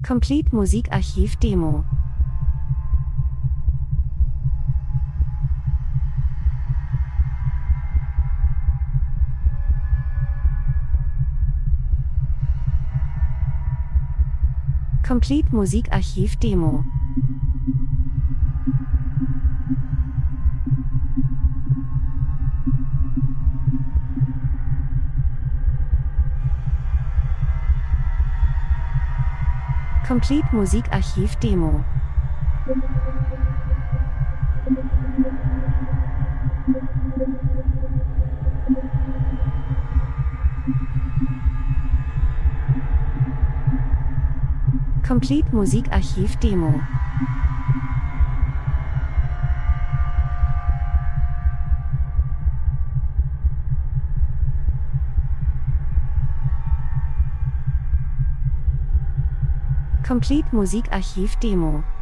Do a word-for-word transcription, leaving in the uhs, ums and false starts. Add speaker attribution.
Speaker 1: Complete Musikarchiv Demo. Complete Musikarchiv Demo. Complete Musikarchiv Demo. Complete Musikarchiv Demo. Complete Musikarchiv Demo.